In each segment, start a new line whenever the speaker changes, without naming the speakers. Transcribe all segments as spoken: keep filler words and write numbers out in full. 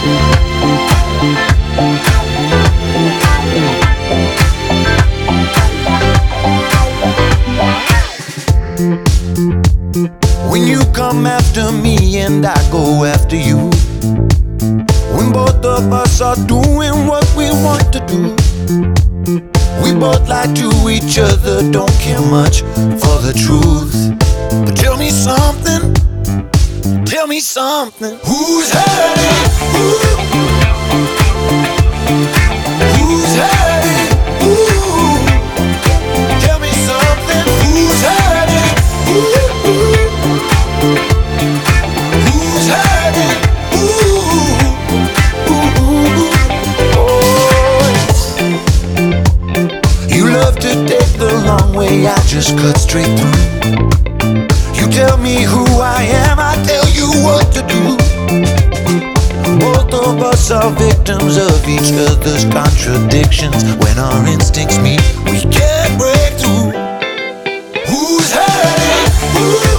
When you come after me and I go after you, when both of us are doing what we want to do, we both lie to each other, don't care much for the truth. But tell me something, tell me something. Who's hurting? Ooh. Who's hurting? Ooh. Tell me something. Who's hurting? Ooh. Who's hurting? Ooh. Ooh. Oh. You love to take the long way, I just cut straight through. You tell me who I am, I tell you what to do. Both of us are victims of each other's contradictions. When our instincts meet, we can't break through. Who's hurting? Ooh.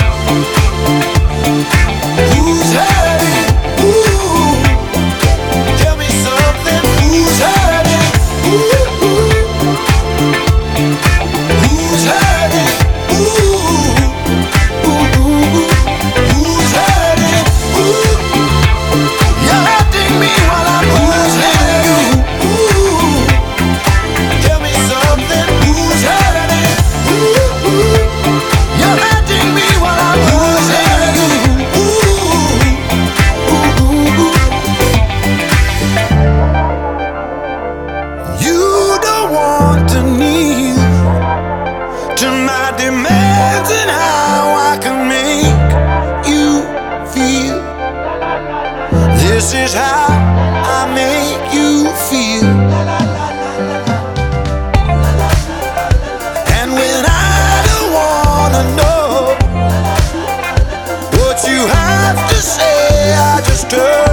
Who's hurting? Ooh. Tell me something. Who's hurting? Ooh. Who's hurting? Ooh. Demands and how I can make you feel. This is how I make you feel. And when I don't wanna know what you have to say, I just turn